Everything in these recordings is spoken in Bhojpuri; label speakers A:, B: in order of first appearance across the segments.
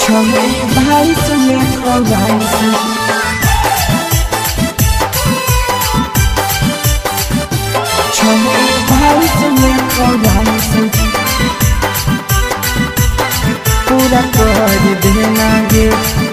A: छौड़ी भाई सुने खोवाइस छौड़ी भाई सुने खोवाइस पूरा कर देना गे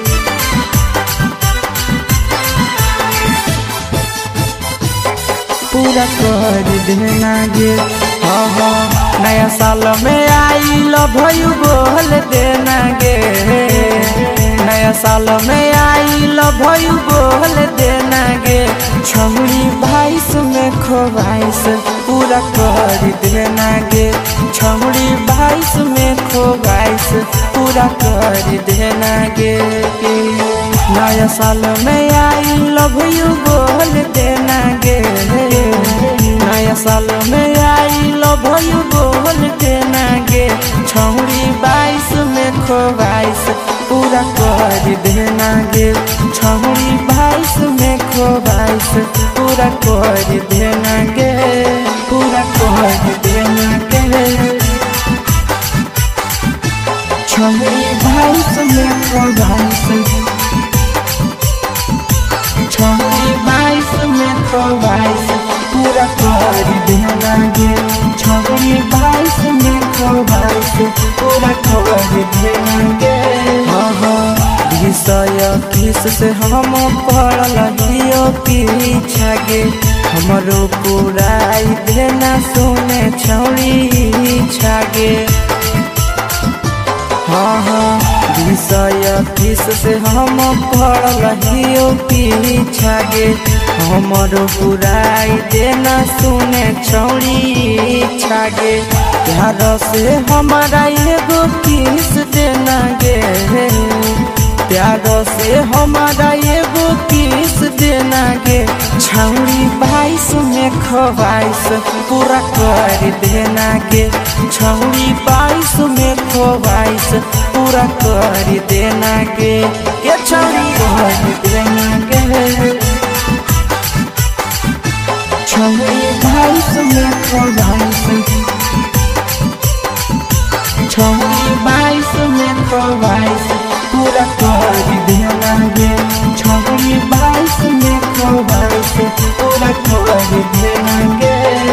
A: पूरा कर देना गे। नया साल में आई लव यू बोल देना गे नया साल में आई लव यू बोल देना गे छौड़ी भाईस में खोवाइस पूरा कर देना गे छौड़ी भाईस में खोवाइस पूरा कर देना गे। नया साल में आई लव यू बोल देना गे नया साल में आई लव यू बोल देना गे छौड़ी बाईस में खोवाइस पूरा कर देना गे छौड़ी बाईस में खोवाइस पूरा कर देना गे पूरा कर देना गे छौड़ी बाईस में खोवाइस छौड़ी बाईस में खोवाइस पूरा कर देना गे छौड़ी बाईस में खोवाइस पूरा कर देना गे। विषय किस से हम पढ़ल हियो पीछा गे हमरो पुराई देना सुने छौड़ी छागे विषय किस से हम पढ़ल हियो पीछा गे हमरो पुराई देना सुने छौड़ी छागे प्यार से हमारा एगो किस देना गे प्यार से हमारा एगो किस देना गे छौड़ी बाईस में खोवाइस पूरा कर देना गे छौड़ी बाईस में खोवाइस पूरा कर देना गे ये छौड़ी कर देना गे छौड़ी बाईस में खोवाइस छौड़ी बाईस में खोवाइस पूरा कर देना गे छौड़ी बाईस में खोवाइस पूरा कर देना गे।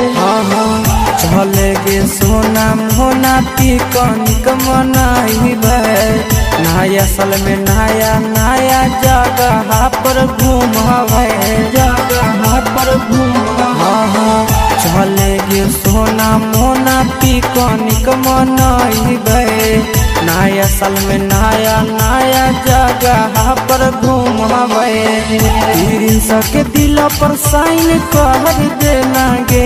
A: चले गे सोना मोना पिकनिक मनाई नया साल में नया नया जगह पर घूमवे जगह पर घूम चले गे सोना मोना पिकनिक मनाई नया साल में नया नया जगह पर घूमवे के दिल पर साइन कर देना गे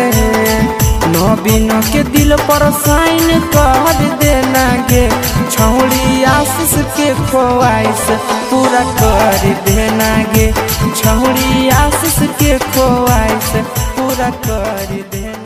A: नवीन के दिल पर साइन कर देना गे छौड़ी आशीष के खोवाइस पूरा कर देना गे छौड़ी आशीष के खोवाइस पूरा कर देना।